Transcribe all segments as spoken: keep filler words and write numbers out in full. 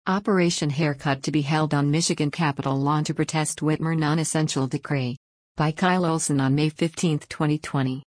Operation Haircut to be held on Michigan Capitol lawn to protest Whitmer non-essential decree. By Kyle Olson on May fifteenth, twenty twenty.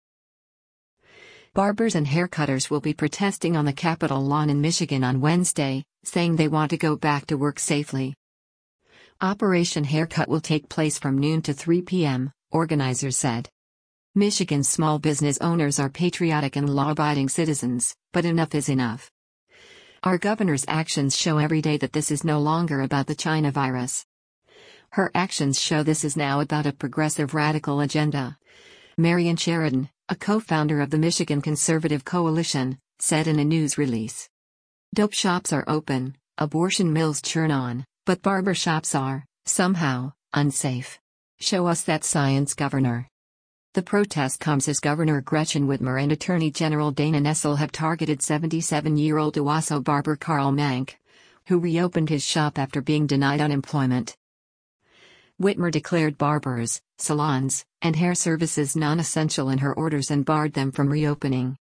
Barbers and haircutters will be protesting on the Capitol lawn in Michigan on Wednesday, saying they want to go back to work safely. Operation Haircut will take place from noon to three p m, organizers said. Michigan's small business owners are patriotic and law-abiding citizens, but enough is enough. Our governor's actions show every day that this is no longer about the China virus. Her actions show this is now about a progressive radical agenda. Marion Sheridan, a co-founder of the Michigan Conservative Coalition, said in a news release. Dope shops are open, abortion mills churn on, but barber shops are, somehow, unsafe. Show us that science, Governor. The protest comes as Governor Gretchen Whitmer and Attorney General Dana Nessel have targeted seventy-seven-year-old Owasso barber Carl Mank, who reopened his shop after being denied unemployment. Whitmer declared barbers, salons, and hair services non-essential in her orders and barred them from reopening.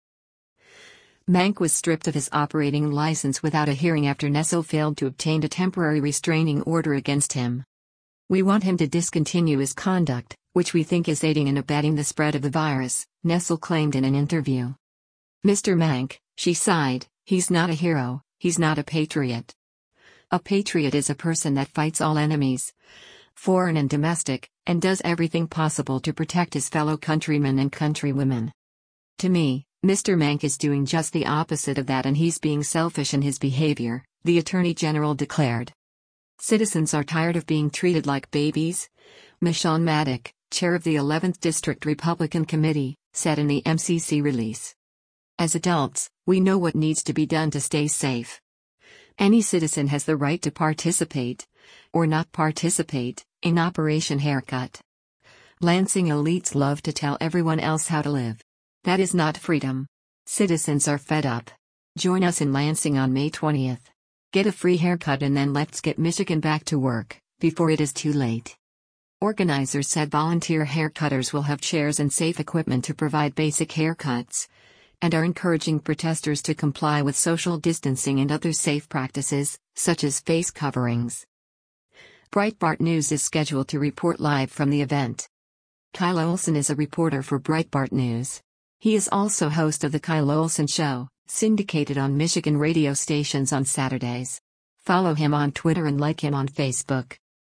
Mank was stripped of his operating license without a hearing after Nessel failed to obtain a temporary restraining order against him. We want him to discontinue his conduct, which we think is aiding and abetting the spread of the virus, Nessel claimed in an interview. Mister Mank, she sighed, he's not a hero, he's not a patriot. A patriot is a person that fights all enemies, foreign and domestic, and does everything possible to protect his fellow countrymen and countrywomen. To me, Mister Mank is doing just the opposite of that, and he's being selfish in his behavior, the Attorney General declared. Citizens are tired of being treated like babies, Michonne Maddock, chair of the eleventh District Republican Committee, said in the M C C release. As adults, we know what needs to be done to stay safe. Any citizen has the right to participate, or not participate, in Operation Haircut. Lansing elites love to tell everyone else how to live. That is not freedom. Citizens are fed up. Join us in Lansing on May twentieth. Get a free haircut and then let's get Michigan back to work, before it is too late. Organizers said volunteer haircutters will have chairs and safe equipment to provide basic haircuts, and are encouraging protesters to comply with social distancing and other safe practices, such as face coverings. Breitbart News is scheduled to report live from the event. Kyle Olson is a reporter for Breitbart News. He is also host of The Kyle Olson Show, syndicated on Michigan radio stations on Saturdays. Follow him on Twitter and like him on Facebook.